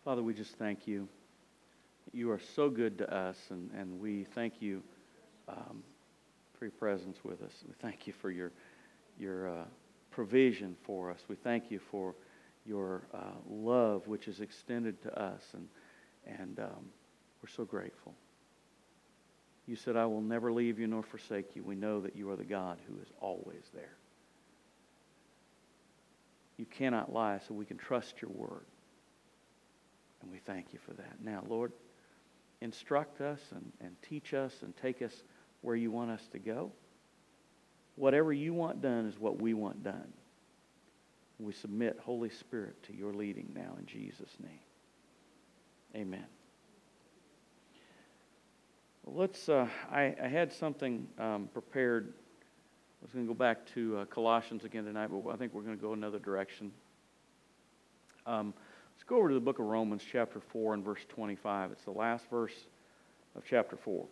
Father, we just thank you. You are so good to us, and we thank you for your presence with us. We thank you for your provision for us. We thank you for your love, which is extended to us, and we're so grateful. You said, I will never leave you nor forsake you. We know that you are the God who is always there. You cannot lie, so we can trust your word. And we thank you for that. Now, Lord, instruct us and teach us and take us where you want us to go. Whatever you want done is what we want done. We submit, Holy Spirit, to your leading now in Jesus' name. Amen. Well, I had something prepared. I was going to go back to Colossians again tonight, but I think we're going to go another direction. Let's go over to the book of Romans, chapter 4 and verse 25. It's the last verse of chapter 4.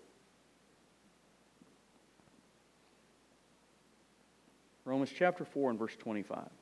Romans chapter 4 and verse 25. It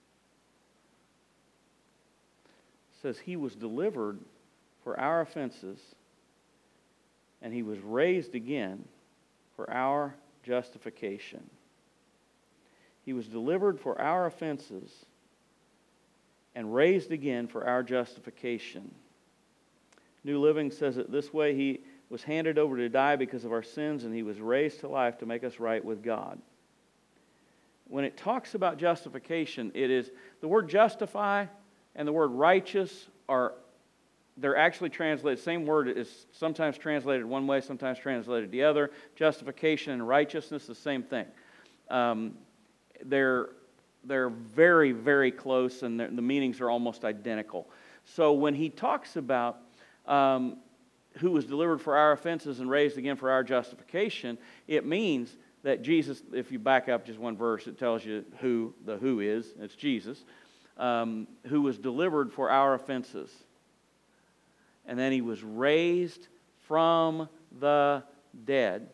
says, He was delivered for our offenses, and He was raised again for our justification. He was delivered for our offenses and raised again for our justification. New Living says it this way: He was handed over to die because of our sins, and He was raised to life to make us right with God. When it talks about justification, it is the word justify and the word righteous they're actually translated. Same word is sometimes translated one way, sometimes translated the other. Justification and righteousness, the same thing. They're very, very close, and the meanings are almost identical. So when he talks about who was delivered for our offenses and raised again for our justification, it means that Jesus, if you back up just one verse, it tells you who the who is. It's Jesus, who was delivered for our offenses. And then He was raised from the dead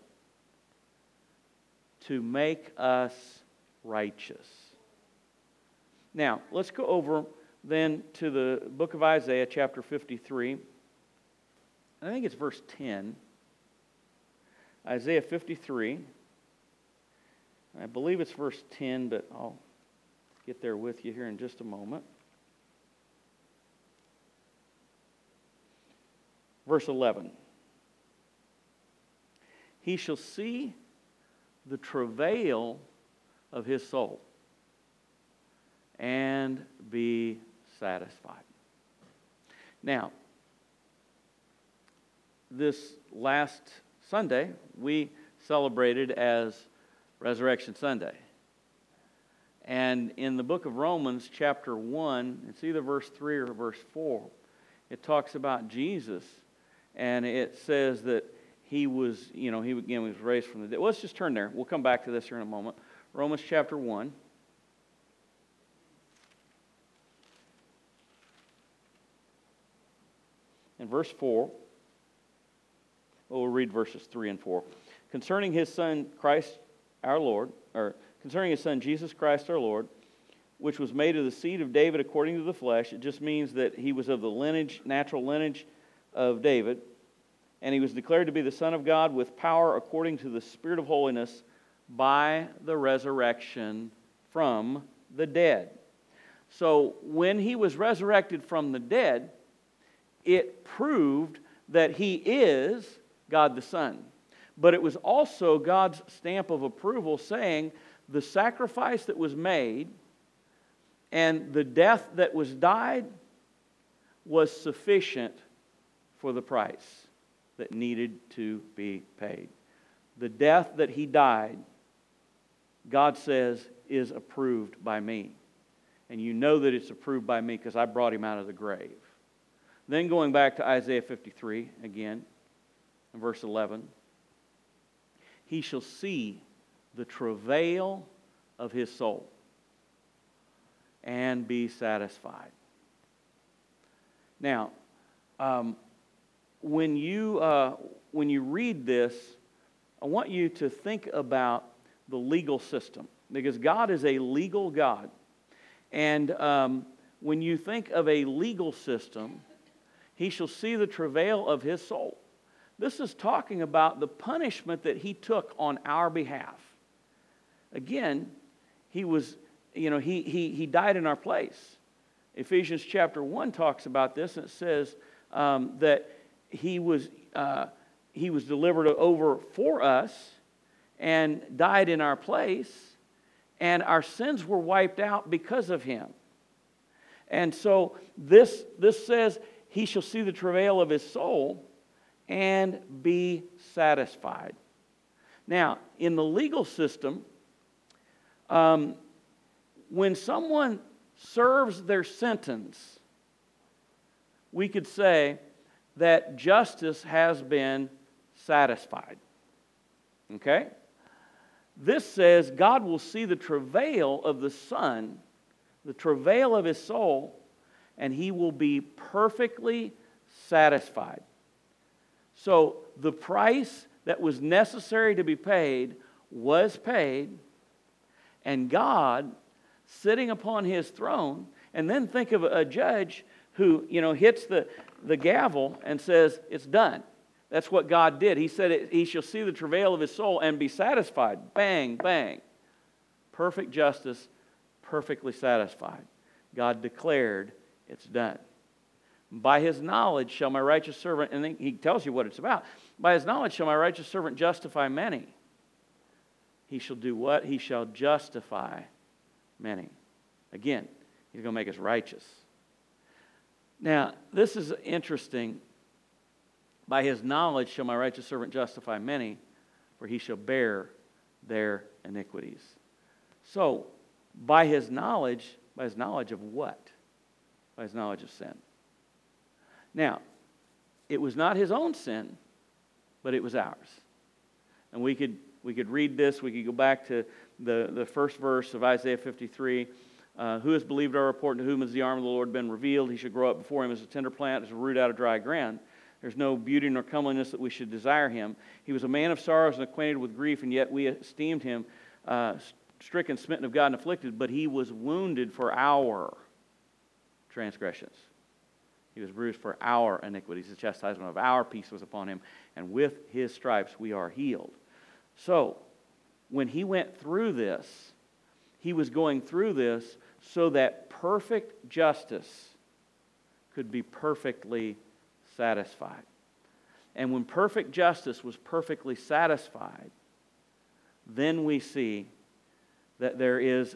to make us righteous. Now, let's go over then to the book of Isaiah, chapter 53. I think it's verse 10. Isaiah 53. I believe it's verse 10, but I'll get there with you here in just a moment. Verse 11. He shall see the travail of his soul and be satisfied. Now, this last Sunday, we celebrated as Resurrection Sunday. And in the book of Romans, chapter 1, it's either verse 3 or verse 4, it talks about Jesus, and it says that he was, he was raised from the dead. Well, let's just turn there. We'll come back to this here in a moment. Romans chapter 1. And verse 4. We'll read verses 3 and 4. Concerning His Son, Christ our Lord, or concerning His Son, Jesus Christ our Lord, which was made of the seed of David according to the flesh. It just means that He was of the natural lineage of David. And He was declared to be the Son of God with power according to the Spirit of holiness by the resurrection from the dead. So when He was resurrected from the dead, it proved that He is God the Son. But it was also God's stamp of approval saying the sacrifice that was made and the death that was died was sufficient for the price that needed to be paid. The death that He died, God says, is approved by me. And you know that it's approved by me because I brought Him out of the grave. Then going back to Isaiah 53 again, in verse 11. He shall see the travail of his soul and be satisfied. Now, when you read this, I want you to think about the legal system, because God is a legal God. And when you think of a legal system, he shall see the travail of his soul. This is talking about the punishment that he took on our behalf. Again, he was, he died in our place. Ephesians chapter 1 talks about this, and it says that he was delivered over for us and died in our place, and our sins were wiped out because of him. And so this says, he shall see the travail of his soul and be satisfied. Now, in the legal system, when someone serves their sentence, we could say that justice has been satisfied. Okay? This says God will see the travail of the Son, the travail of his soul, and he will be perfectly satisfied. So the price that was necessary to be paid was paid, and God, sitting upon his throne, and then think of a judge who, hits the gavel and says, it's done. That's what God did. He said, he shall see the travail of his soul and be satisfied. Bang, bang. Perfect justice, perfectly satisfied. God declared, it's done. By his knowledge shall my righteous servant, and then he tells you what it's about. By his knowledge shall my righteous servant justify many. He shall do what? He shall justify many. Again, he's going to make us righteous. Now, this is interesting. By his knowledge shall my righteous servant justify many, for he shall bear their iniquities. So, by his knowledge of what? By his knowledge of sin. Now, it was not his own sin, but it was ours. And we could read this. We could go back to the first verse of Isaiah 53. Who has believed our report, and to whom has the arm of the Lord been revealed? He should grow up before him as a tender plant, as a root out of dry ground. There's no beauty nor comeliness that we should desire him. He was a man of sorrows and acquainted with grief, and yet we esteemed him stricken, smitten of God, and afflicted. But he was wounded for our transgressions. He was bruised for our iniquities. The chastisement of our peace was upon him, and with his stripes we are healed. So, when he went through this, he was going through this so that perfect justice could be perfectly satisfied. And when perfect justice was perfectly satisfied, then we see that there is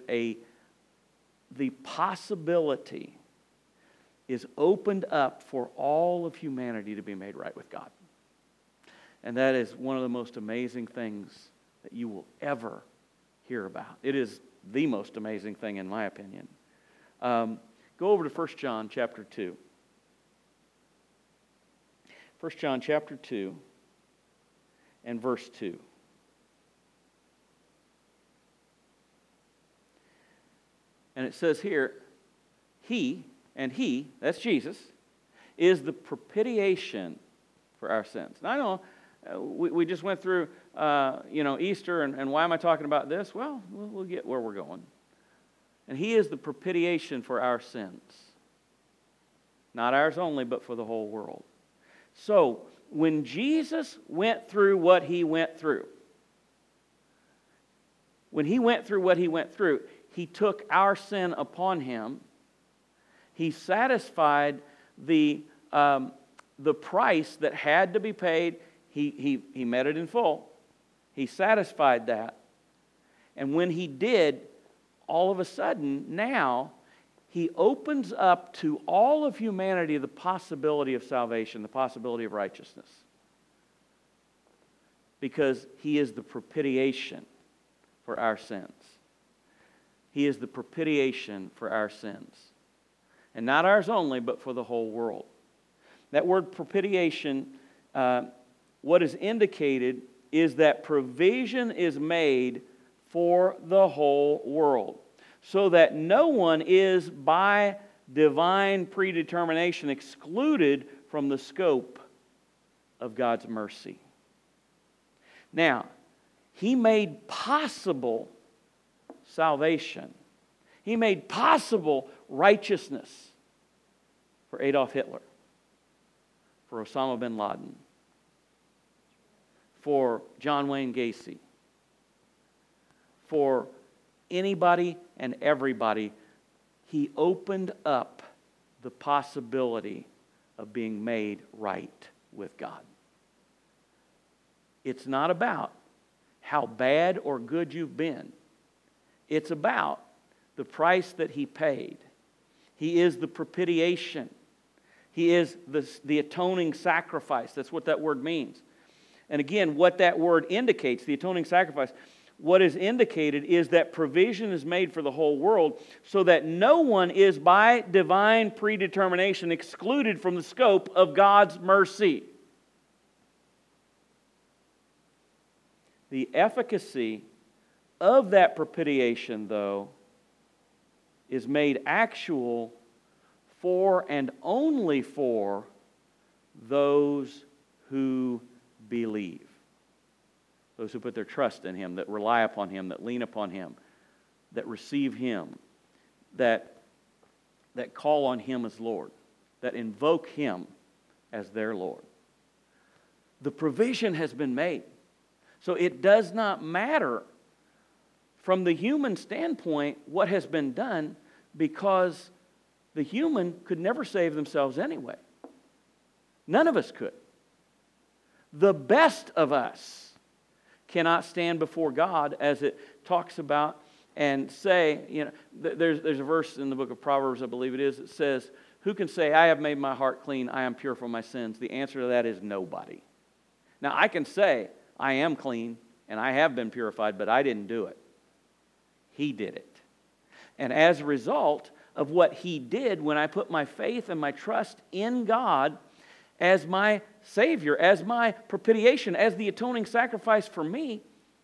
the possibility is opened up for all of humanity to be made right with God. And that is one of the most amazing things that you will ever hear about. It is the most amazing thing, in my opinion. Go over to 1 John chapter 2. 1 John chapter 2 and verse 2. And it says here, he, that's Jesus, is the propitiation for our sins. Now I know we just went through Easter, and why am I talking about this? Well, we'll get where we're going. And he is the propitiation for our sins. Not ours only, but for the whole world. So, when Jesus went through what he went through, he took our sin upon him. He satisfied the price that had to be paid. He met it in full. He satisfied that. And when he did, all of a sudden, now, he opens up to all of humanity the possibility of salvation, the possibility of righteousness. Because he is the propitiation for our sins. He is the propitiation for our sins. And not ours only, but for the whole world. That word propitiation, what is indicated is that provision is made for the whole world, so that no one is by divine predetermination excluded from the scope of God's mercy. Now, he made possible salvation. He made possible righteousness for Adolf Hitler. for Osama bin Laden, for John Wayne Gacy, for anybody and everybody. He opened up the possibility of being made right with God. It's not about how bad or good you've been. It's about the price that He paid. He is the propitiation. He is the atoning sacrifice. That's what that word means. And again, what that word indicates, the atoning sacrifice, what is indicated is that provision is made for the whole world so that no one is by divine predetermination excluded from the scope of God's mercy. The efficacy of that propitiation, though, is made actual for and only for those who believe. Those who put their trust in Him, that rely upon Him, that lean upon Him, that receive Him, that call on Him as Lord, that invoke Him as their Lord. The provision has been made. So it does not matter from the human standpoint what has been done, because the human could never save themselves anyway. None of us could. The best of us cannot stand before God, as it talks about, and say, there's a verse in the book of Proverbs, I believe it is, that says, who can say, I have made my heart clean, I am pure from my sins? The answer to that is nobody. Now, I can say, I am clean, and I have been purified, but I didn't do it. He did it. And as a result of what He did, when I put my faith and my trust in God as my Savior, as my propitiation, as the atoning sacrifice for me,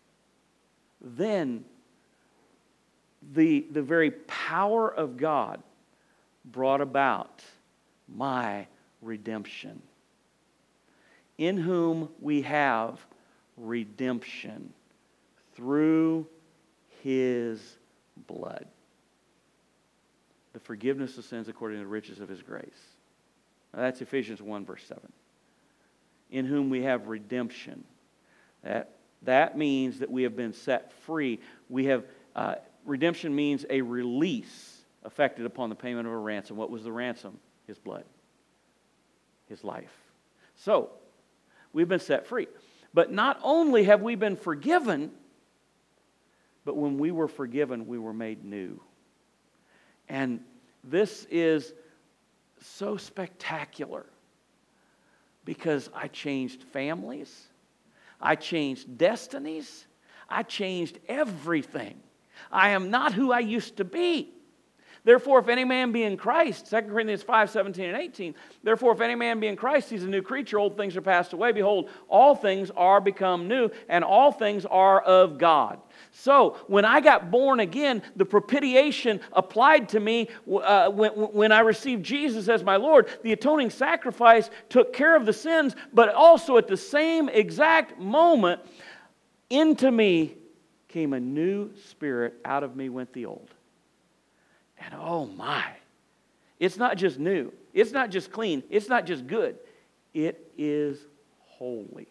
then the very power of God brought about my redemption, in whom we have redemption through His blood, the forgiveness of sins according to the riches of His grace. Now that's Ephesians 1 verse 7. In whom we have redemption. That means that we have been set free. We have redemption means a release effected upon the payment of a ransom. What was the ransom? His blood, His life. So we've been set free. But not only have we been forgiven, but when we were forgiven, we were made new. And this is so spectacular because I changed families, I changed destinies, I changed everything. I am not who I used to be. Therefore, if any man be in Christ, 2 Corinthians 5, 17 and 18, therefore, if any man be in Christ, he's a new creature, old things are passed away. Behold, all things are become new, and all things are of God. So, when I got born again, the propitiation applied to me when I received Jesus as my Lord. The atoning sacrifice took care of the sins, but also at the same exact moment, into me came a new spirit, out of me went the old. And oh my, it's not just new, it's not just clean, it's not just good, it is holy.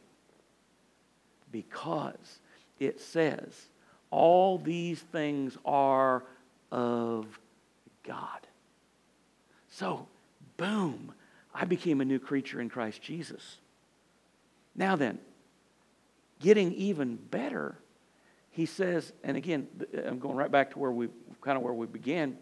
Because it says, all these things are of God. So, boom, I became a new creature in Christ Jesus. Now then, getting even better, he says, and again, I'm going right back to where we began,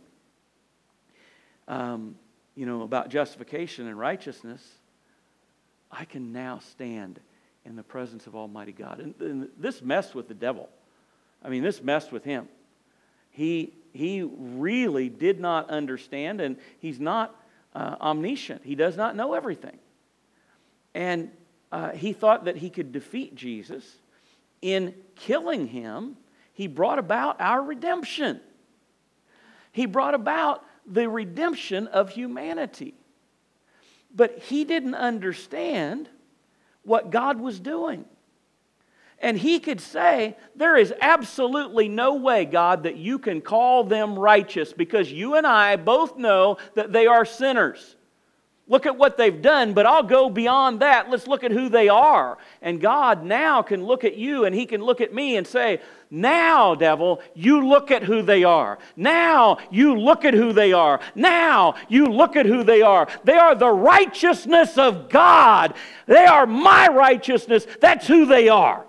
about justification and righteousness. I can now stand in the presence of Almighty God. And this messed with the devil. I mean, this messed with him. He really did not understand, and he's not omniscient. He does not know everything. And he thought that he could defeat Jesus. In killing Him, He brought about our redemption. He brought about the redemption of humanity. But he didn't understand what God was doing. And he could say, there is absolutely no way, God, that you can call them righteous, because you and I both know that they are sinners. Look at what they've done, but I'll go beyond that. Let's look at who they are. And God now can look at you and He can look at me and say, now, devil, you look at who they are. Now, you look at who they are. Now, you look at who they are. They are the righteousness of God. They are my righteousness. That's who they are.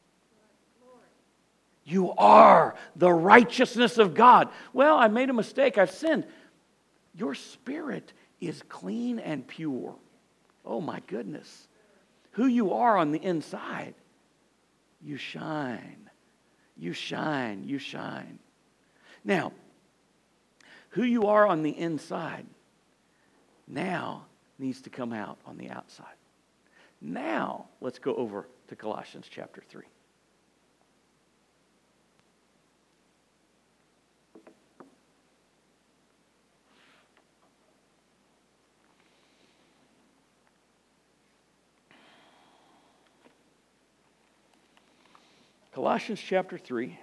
You are the righteousness of God. Well, I made a mistake. I've sinned. Your spirit is clean and pure. Oh my goodness. Who you are on the inside, you shine. You shine. You shine. Now, who you are on the inside now needs to come out on the outside. Now, let's go over to Colossians chapter 3. Colossians chapter 3.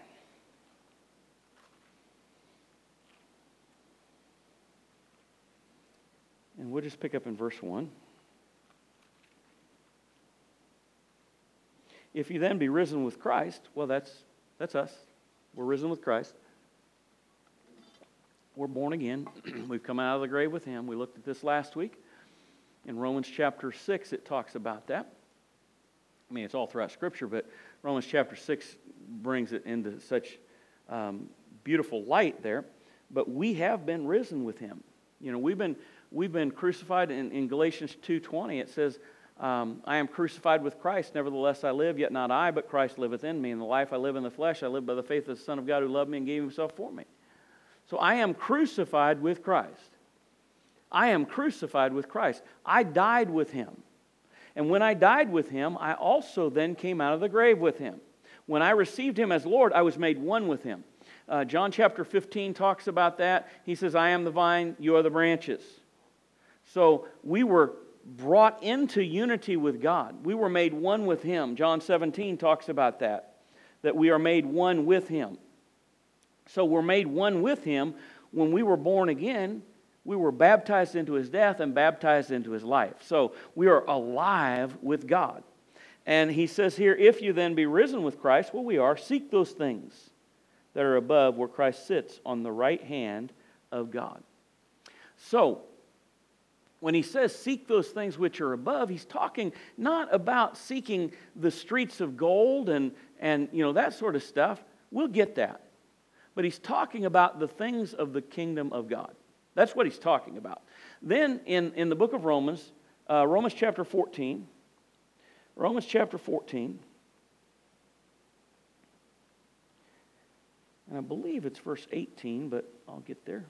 And we'll just pick up in verse 1. If you then be risen with Christ, well, that's us. We're risen with Christ. We're born again. We've come out of the grave with Him. We looked at this last week. In Romans chapter 6, it talks about that. I mean, it's all throughout Scripture, but Romans chapter 6 brings it into such beautiful light there. But we have been risen with Him. You know, we've been crucified. In Galatians 2:20, it says, I am crucified with Christ, nevertheless I live, yet not I, but Christ liveth in me. In the life I live in the flesh, I live by the faith of the Son of God who loved me and gave Himself for me. So I am crucified with Christ. I am crucified with Christ. I died with Him. And when I died with Him, I also then came out of the grave with Him. When I received Him as Lord, I was made one with Him. John chapter 15 talks about that. He says, I am the vine, you are the branches. So we were brought into unity with God. We were made one with Him. John 17 talks about that we are made one with Him. So we're made one with Him. When we were born again, we were baptized into His death and baptized into His life. So we are alive with God. And he says here, if you then be risen with Christ, well, we are, seek those things that are above where Christ sits on the right hand of God. So, when he says seek those things which are above, he's talking not about seeking the streets of gold and you know that sort of stuff. We'll get that. But he's talking about the things of the kingdom of God. That's what he's talking about. Then in the book of Romans, Romans chapter 14, and I believe it's verse 18, but I'll get there.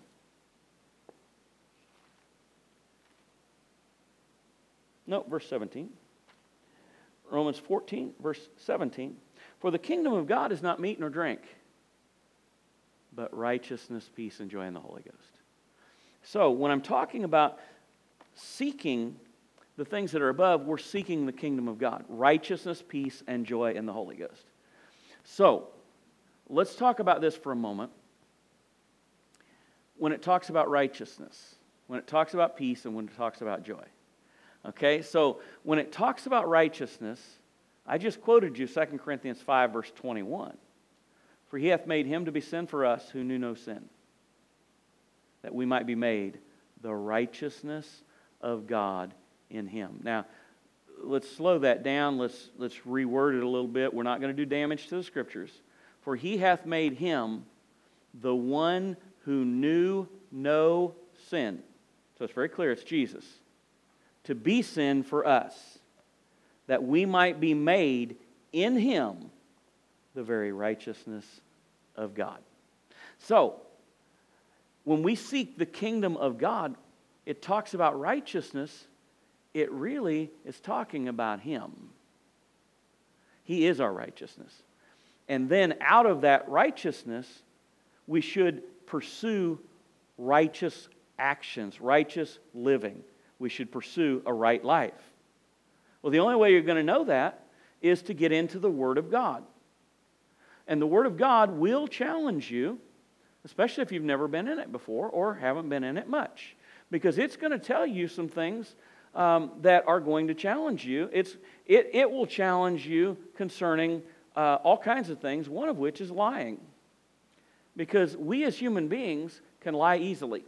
No, verse 17. Romans 14, verse 17. For the kingdom of God is not meat nor drink, but righteousness, peace, and joy in the Holy Ghost. So, when I'm talking about seeking the things that are above, we're seeking the kingdom of God. Righteousness, peace, and joy in the Holy Ghost. So, let's talk about this for a moment. When it talks about righteousness, when it talks about peace, and when it talks about joy. Okay, so when it talks about righteousness, I just quoted you 2 Corinthians 5, verse 21. For He hath made Him to be sin for us who knew no sin, that we might be made the righteousness of God in Him. Now, let's slow that down. Let's reword it a little bit. We're not going to do damage to the Scriptures. For He hath made Him the one who knew no sin. So it's very clear, it's Jesus. To be sin for us, that we might be made in Him the very righteousness of God. So, when we seek the kingdom of God, it talks about righteousness. It really is talking about Him. He is our righteousness. And then out of that righteousness, we should pursue righteous actions, righteous living. We should pursue a right life. Well, the only way you're going to know that is to get into the Word of God. And the Word of God will challenge you, especially if you've never been in it before or haven't been in it much. because it's going to tell you some things that are going to challenge you. It will challenge you concerning all kinds of things, one of which is lying. Because we as human beings can lie easily.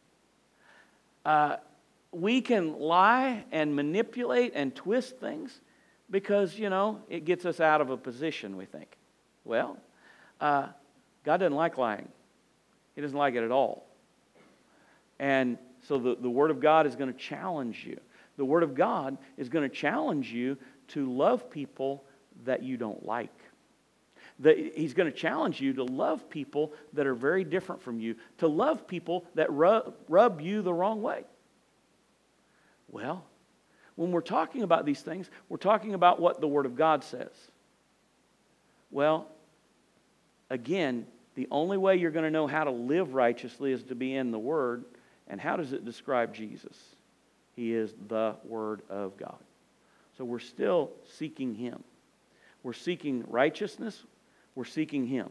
We can lie and manipulate and twist things because, it gets us out of a position, we think. Well, God doesn't like lying. He doesn't like it at all. And so the Word of God is going to challenge you. The Word of God is going to challenge you to love people that you don't like. He's going to challenge you to love people that are very different from you, to love people that rub you the wrong way. Well, when we're talking about these things, we're talking about what the Word of God says. Well, again, the only way you're going to know how to live righteously is to be in the Word. And how does it describe Jesus? He is the Word of God. So we're still seeking Him. We're seeking righteousness. We're seeking Him.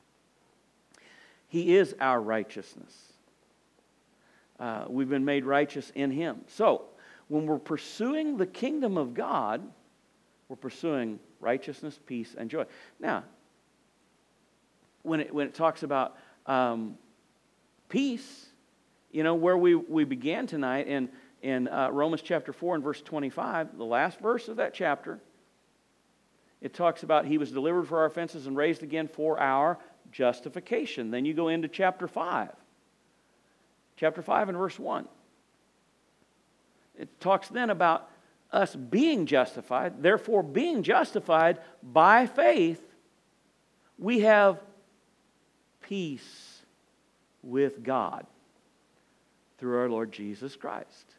He is our righteousness. We've been made righteous in Him. So, when we're pursuing the kingdom of God, we're pursuing righteousness, peace, and joy. Now, when it talks about peace, where we began tonight in Romans chapter 4 and verse 25, the last verse of that chapter, it talks about He was delivered for our offenses and raised again for our justification. Then you go into chapter 5. Chapter 5 and verse 1. It talks then about us being justified. Therefore, being justified by faith, we have peace with God through our Lord Jesus Christ.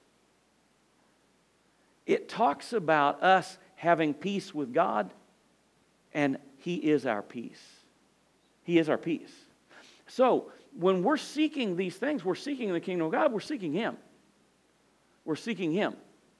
It talks about us having peace with God, and He is our peace. He is our peace. So, when we're seeking these things, we're seeking the kingdom of God, we're seeking Him. We're seeking Him.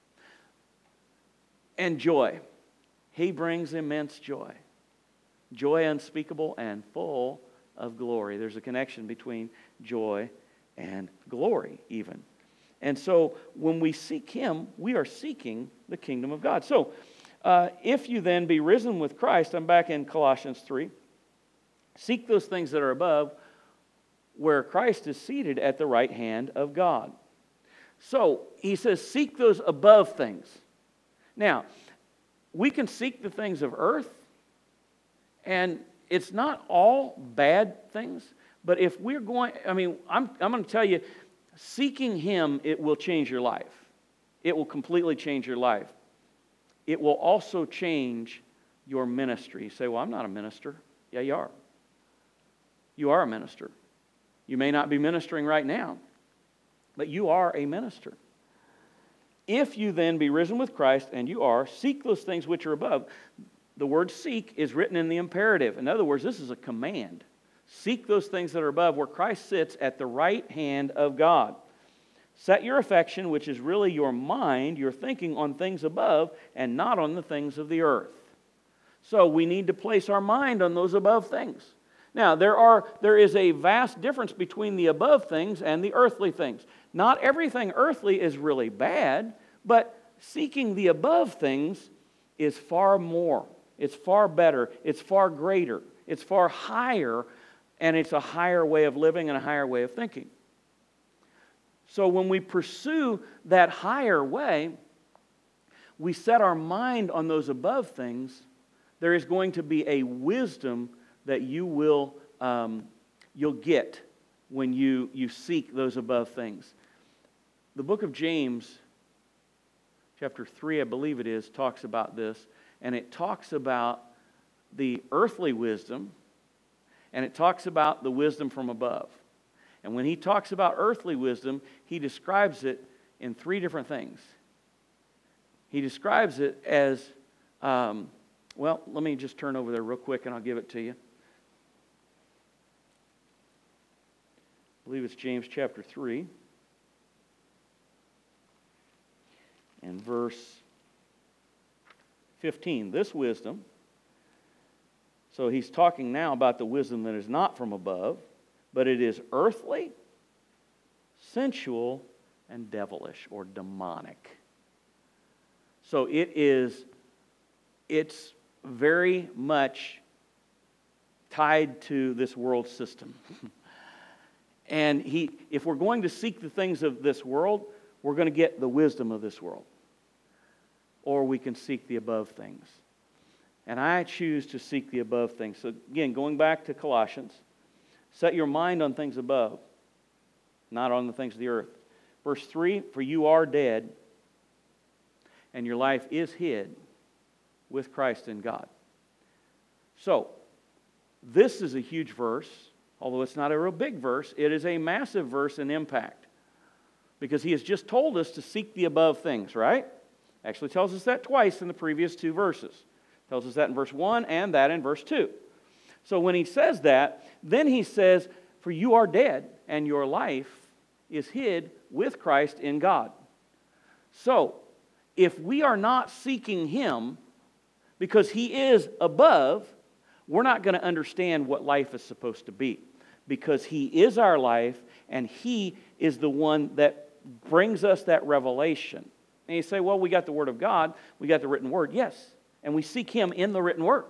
And joy. He brings immense joy. Joy unspeakable and full of glory. There's a connection between joy and glory even. And so when we seek Him, we are seeking the kingdom of God. So if you then be risen with Christ, I'm back in Colossians 3, seek those things that are above where Christ is seated at the right hand of God. So he says, seek those above things. Now, we can seek the things of earth, and it's not all bad things, but if we're going, I'm going to tell you, seeking Him, it will change your life. It will completely change your life. It will also change your ministry. You say, well, I'm not a minister. Yeah, you are. You are a minister. You may not be ministering right now, but you are a minister. If you then be risen with Christ, and you are, seek those things which are above. The word seek is written in the imperative. In other words, this is a command. Seek those things that are above where Christ sits at the right hand of God. Set your affection, which is really your mind, your thinking on things above and not on the things of the earth. So we need to place our mind on those above things. Now, there is a vast difference between the above things and the earthly things. Not everything earthly is really bad, but seeking the above things is far more. It's far better. It's far greater. It's far higher, and it's a higher way of living and a higher way of thinking. So when we pursue that higher way, we set our mind on those above things, there is going to be a wisdom that you'll get when you seek those above things. The book of James, chapter 3, I believe it is, talks about this, and it talks about the earthly wisdom, and it talks about the wisdom from above. And when he talks about earthly wisdom, he describes it in three different things. He describes it as, let me just turn over there real quick and I'll give it to you. I believe it's James chapter 3 and verse 15. This wisdom, so he's talking now about the wisdom that is not from above, but it is earthly, sensual, and devilish or demonic. So it's very much tied to this world system. And if we're going to seek the things of this world, we're going to get the wisdom of this world. Or we can seek the above things. And I choose to seek the above things. So again, going back to Colossians, set your mind on things above, not on the things of the earth. Verse 3, for you are dead, and your life is hid with Christ in God. So, this is a huge verse, although it's not a real big verse. It is a massive verse in impact, because he has just told us to seek the above things, right? Actually tells us that twice in the previous two verses. Tells us that in verse 1 and that in verse 2. So when he says that, then he says, for you are dead, and your life is hid with Christ in God. So, if we are not seeking Him, because He is above, we're not going to understand what life is supposed to be. Because He is our life, and He is the one that brings us that revelation. And you say, well, we got the Word of God, we got the written Word. Yes, and we seek Him in the written Word.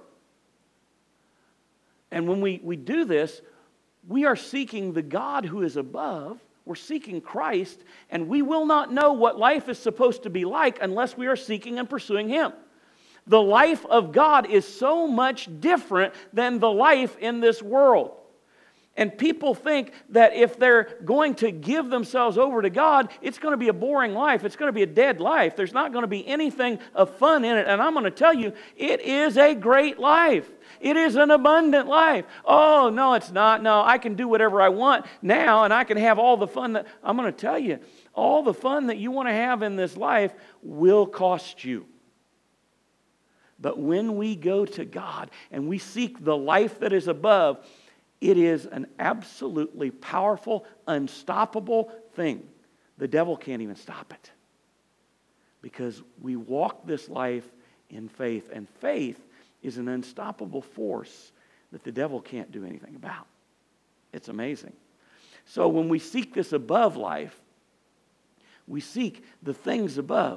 And when we do this, we are seeking the God who is above. We're seeking Christ, and we will not know what life is supposed to be like unless we are seeking and pursuing Him. The life of God is so much different than the life in this world. And people think that if they're going to give themselves over to God, it's going to be a boring life. It's going to be a dead life. There's not going to be anything of fun in it. And I'm going to tell you, it is a great life. It is an abundant life. Oh, no, it's not. No, I can do whatever I want now, and I can have all the fun that... I'm going to tell you, all the fun that you want to have in this life will cost you. But when we go to God and we seek the life that is above, it is an absolutely powerful, unstoppable thing. The devil can't even stop it. Because we walk this life in faith. And faith is an unstoppable force that the devil can't do anything about. It's amazing. So when we seek this above life, we seek the things above.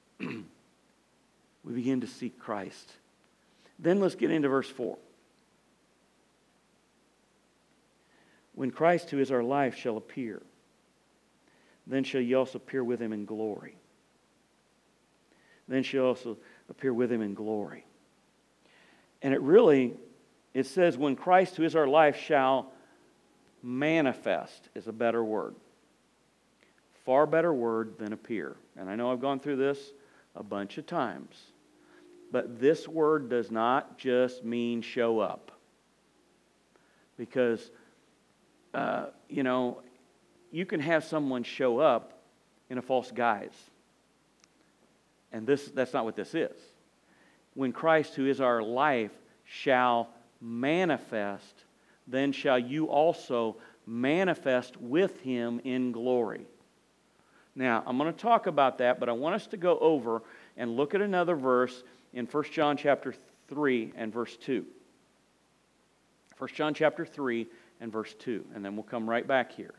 We begin to seek Christ. Then let's get into verse 4. When Christ, who is our life, shall appear, then shall ye also appear with Him in glory. Then shall ye also appear with Him in glory. And it says, when Christ, who is our life, shall manifest, is a better word. Far better word than appear. And I know I've gone through this a bunch of times. But this word does not just mean show up. Because you can have someone show up in a false guise. And that's not what this is. When Christ, who is our life, shall manifest, then shall you also manifest with Him in glory. Now, I'm going to talk about that, but I want us to go over and look at another verse in 1 John chapter 3 and verse 2. 1 John chapter 3 and verse 2, and then we'll come right back here.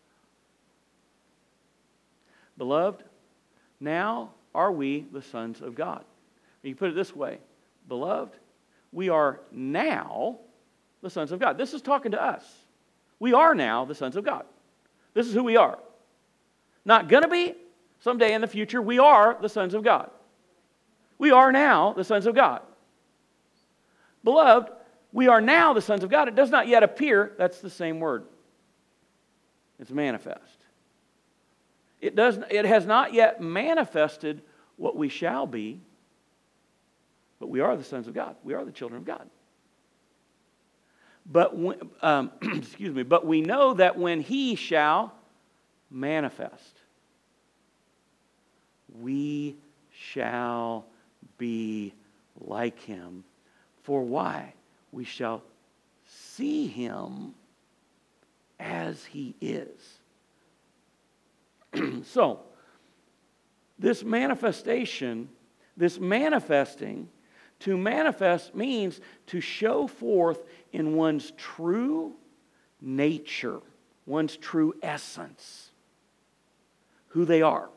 Beloved, now are we the sons of God. You put it this way, beloved, we are now the sons of God. This is talking to us. We are now the sons of God. This is who we are. Not going to be, someday in the future, we are the sons of God. We are now the sons of God. Beloved, we are now the sons of God. It does not yet appear. That's the same word. It's manifest. It has not yet manifested what we shall be, but we are the sons of God. We are the children of God. But but we know that when He shall manifest, we shall be like Him. For why? We shall see Him as He is. So, this manifesting, to manifest means to show forth in one's true nature, one's true essence. who they are.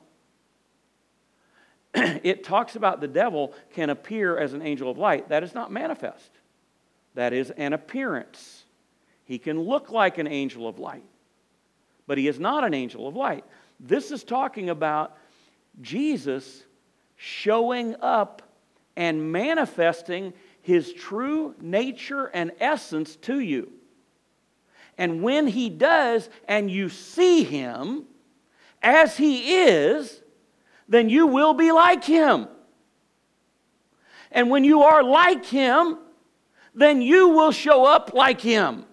It talks about the devil can appear as an angel of light. That is not manifest. That is an appearance. He can look like an angel of light, but he is not an angel of light. This is talking about Jesus showing up and manifesting His true nature and essence to you. And when He does, and you see Him as He is, then you will be like Him. And when you are like Him, then you will show up like Him.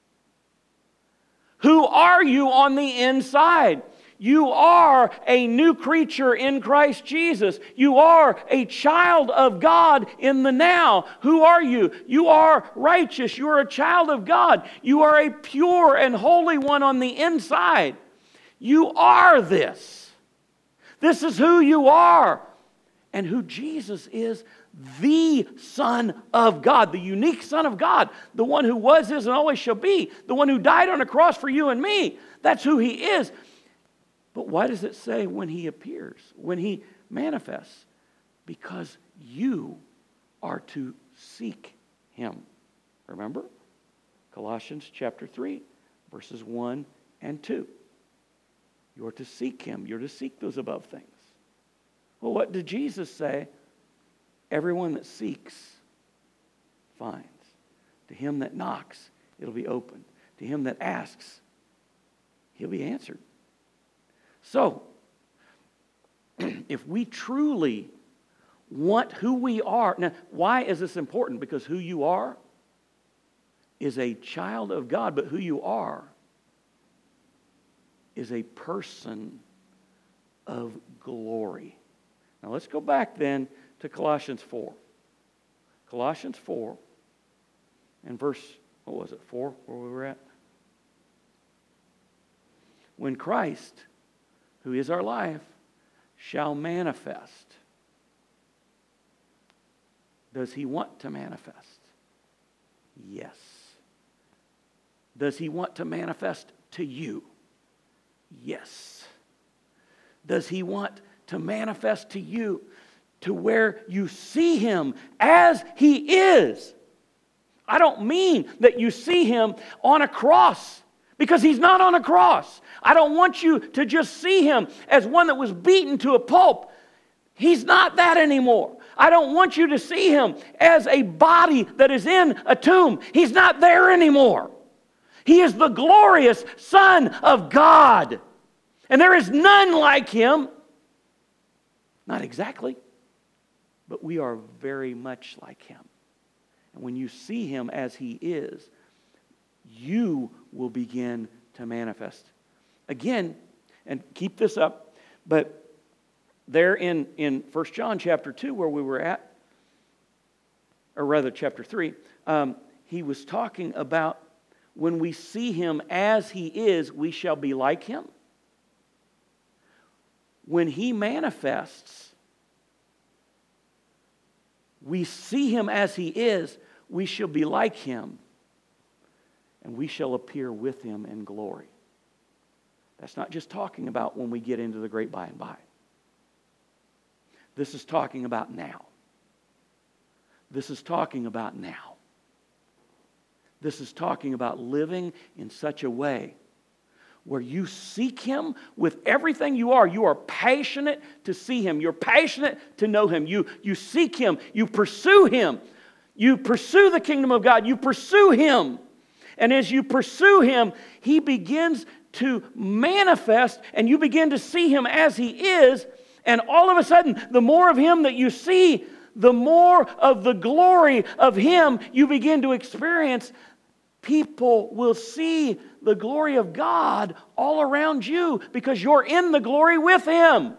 Who are you on the inside? You are a new creature in Christ Jesus. You are a child of God in the now. Who are you? You are righteous. You are a child of God. You are a pure and holy one on the inside. You are this. This is who you are. And who Jesus is, the Son of God, the unique Son of God, the one who was, is, and always shall be, the one who died on a cross for you and me. That's who He is. But why does it say when He appears, when He manifests? Because you are to seek Him. Remember? Colossians chapter 3, verses 1 and 2. You're to seek Him. You're to seek those above things. Well, what did Jesus say? Everyone that seeks finds. To him that knocks, it'll be opened. To him that asks, he'll be answered. So, if we truly want who we are... Now, why is this important? Because who you are is a child of God, but who you are is a person of glory. Now, let's go back then to Colossians 4. Colossians 4 and verse, 4, where we were at? When Christ, who is our life, shall manifest. Does He want to manifest? Yes. Does He want to manifest to you? Yes. Does He want to manifest to you to where you see Him as He is? I don't mean that you see Him on a cross, because He's not on a cross. I don't want you to just see Him as one that was beaten to a pulp. He's not that anymore. I don't want you to see Him as a body that is in a tomb. He's not there anymore. He is the glorious Son of God. And there is none like Him. Not exactly, but we are very much like Him. And when you see Him as He is, you will begin to manifest. Again, and keep this up, but there in 1 John chapter 2 where we were at, or rather chapter 3, he was talking about when we see Him as He is, we shall be like Him. When He manifests, we see Him as He is, we shall be like Him, and we shall appear with Him in glory. That's not just talking about when we get into the great by and by. This is talking about now. This is talking about now. This is talking about living in such a way where you seek Him with everything you are. You are passionate to see Him. You're passionate to know Him. You seek Him. You pursue Him. You pursue the kingdom of God. You pursue Him. And as you pursue Him, He begins to manifest, and you begin to see Him as He is. And all of a sudden, the more of Him that you see, the more of the glory of Him you begin to experience. People will see the glory of God all around you because you're in the glory with Him.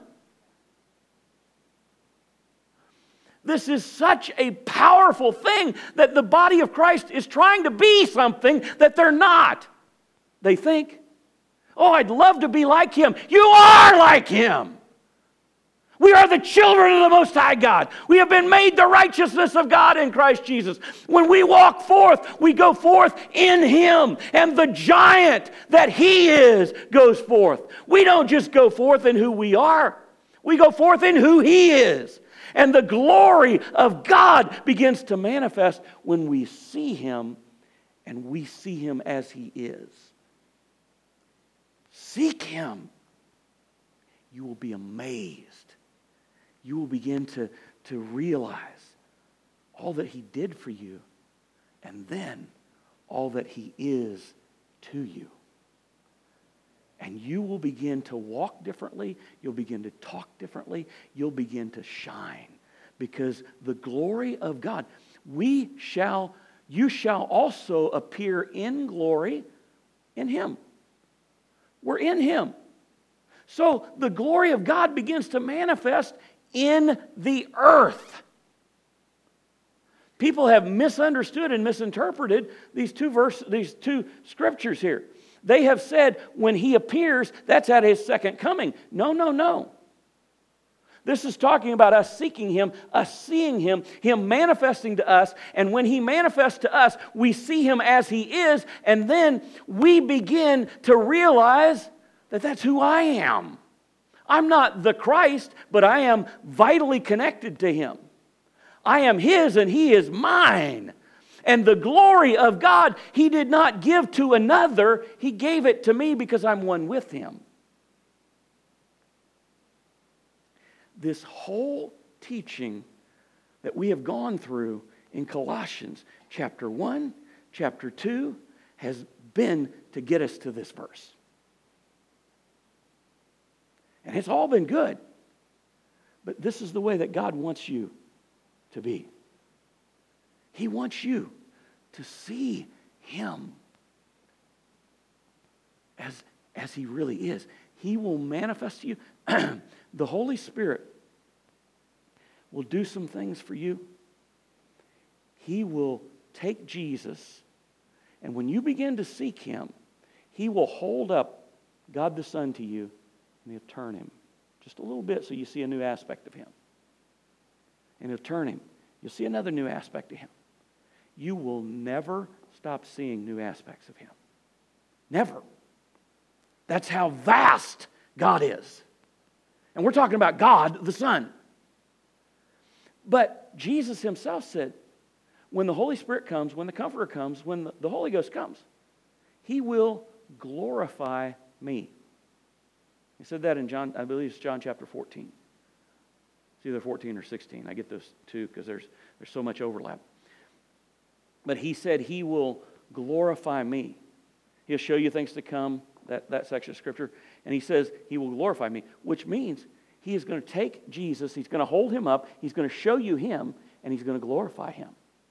This is such a powerful thing that the body of Christ is trying to be something that they're not. They think, oh, I'd love to be like Him. You are like Him. We are the children of the Most High God. We have been made the righteousness of God in Christ Jesus. When we walk forth, we go forth in Him. And the giant that He is goes forth. We don't just go forth in who we are. We go forth in who He is. And the glory of God begins to manifest when we see Him, and we see Him as He is. Seek Him. You will be amazed. You will begin to realize all that He did for you, and then all that He is to you. And you will begin to walk differently. You'll begin to talk differently. You'll begin to shine. Because the glory of God, you shall also appear in glory in Him. We're in Him. So the glory of God begins to manifest in the earth. People have misunderstood and misinterpreted these two scriptures here. They have said when He appears, that's at His second coming. No. This is talking about us seeking Him, us seeing Him, Him manifesting to us. And when He manifests to us, we see Him as He is. And then we begin to realize that that's who I am. I'm not the Christ, but I am vitally connected to Him. I am His and He is mine. And the glory of God He did not give to another. He gave it to me because I'm one with Him. This whole teaching that we have gone through in Colossians chapter 1, chapter 2 has been to get us to this verse. And it's all been good. But this is the way that God wants you to be. He wants you to see Him as He really is. He will manifest to you. The Holy Spirit will do some things for you. He will take Jesus, and when you begin to seek Him, He will hold up God the Son to you, and He'll turn Him just a little bit so you see a new aspect of Him. And He'll turn Him. You'll see another new aspect of Him. You will never stop seeing new aspects of Him. Never. That's how vast God is. And we're talking about God the Son. But Jesus Himself said, when the Holy Spirit comes, when the Comforter comes, when the Holy Ghost comes, He will glorify me. He said that in John, I believe it's John chapter 14. It's either 14 or 16. I get those two because there's so much overlap. But He said He will glorify me. He'll show you things to come, that section of Scripture. And He says He will glorify me, which means He is going to take Jesus, He's going to hold Him up, He's going to show you Him, and He's going to glorify Him.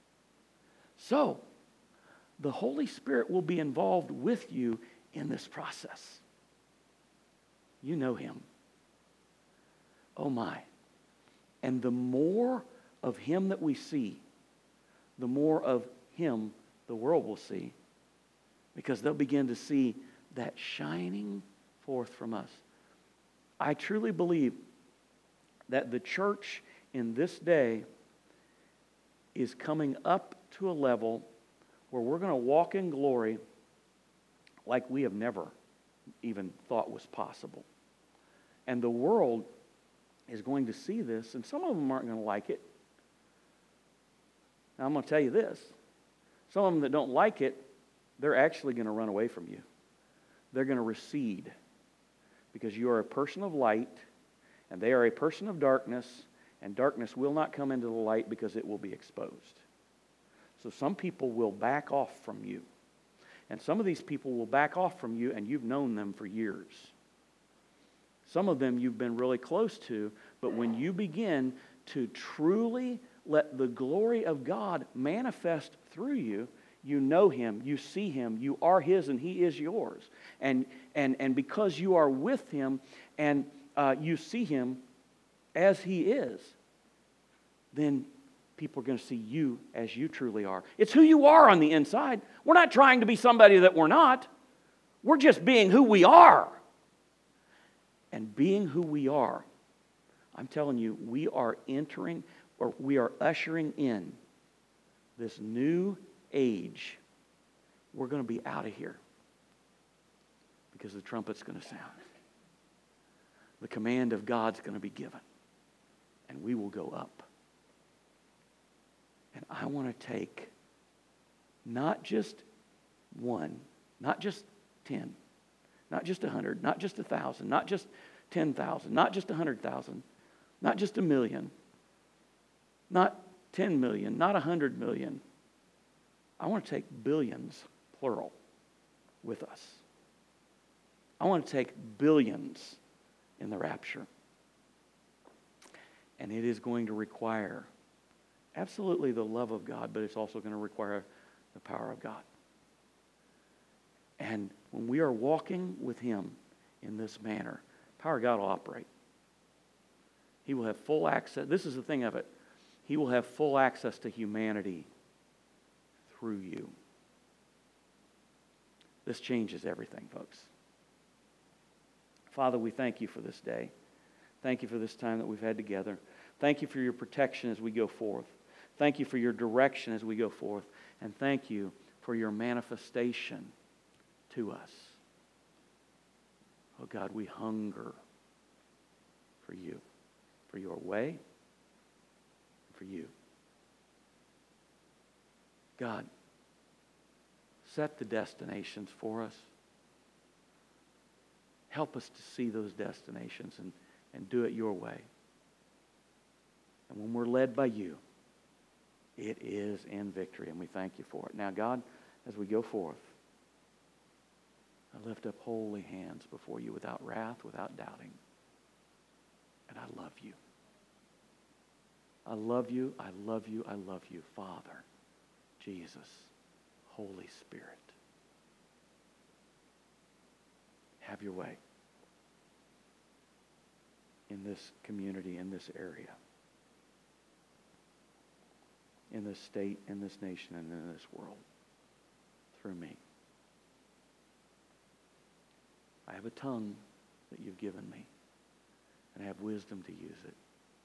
So, the Holy Spirit will be involved with you in this process. You know Him. Oh my. And the more of Him that we see, the more of Him the world will see, because they'll begin to see that shining forth from us. I truly believe that the church in this day is coming up to a level where we're going to walk in glory like we have never even thought was possible. And the world is going to see this, and some of them aren't going to like it. Now, I'm going to tell you this. Some of them that don't like it, they're actually going to run away from you. They're going to recede because you are a person of light and they are a person of darkness, and darkness will not come into the light because it will be exposed. So some people will back off from you. And some of these people will back off from you and you've known them for years. Some of them you've been really close to, but when you begin to truly let the glory of God manifest through you, you know Him, you see Him, you are His and He is yours. And because you are with Him and you see Him as He is, then people are going to see you as you truly are. It's who you are on the inside. We're not trying to be somebody that we're not. We're just being who we are. And being who we are, I'm telling you, we are ushering in this new age. We're going to be out of here because the trumpet's going to sound. The command of God's going to be given, and we will go up. And I want to take not just one, not just 10, not just 100, not just 1,000, not just 10,000, not just 100,000, not just 1 million, not 10 million, not 100 million. I want to take billions, plural, with us. I want to take billions in the rapture. And it is going to require absolutely the love of God, but it's also going to require the power of God. And when we are walking with Him in this manner, power of God will operate. He will have full access. This is the thing of it. He will have full access to humanity through you. This changes everything, folks. Father, we thank you for this day. Thank you for this time that we've had together. Thank you for your protection as we go forth. Thank you for your direction as we go forth. And thank you for your manifestation to us. Oh God, we hunger for you, for your way, for you. God, set the destinations for us. Help us to see those destinations and do it your way. And when we're led by you, it is in victory, and we thank you for it. Now, God, as we go forth, I lift up holy hands before you without wrath, without doubting. And I love you. I love you, I love you, I love you, Father, Jesus, Holy Spirit. Have your way in this community, in this area, in this state, in this nation, and in this world, through me. I have a tongue that you've given me, and I have wisdom to use it.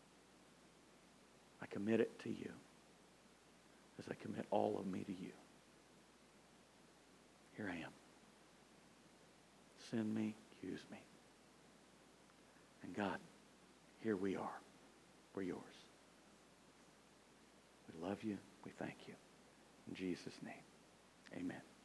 I commit it to you as I commit all of me to you. Here I am. Send me, use me. And God, here we are. We're yours. We love you. We thank you. In Jesus' name, amen.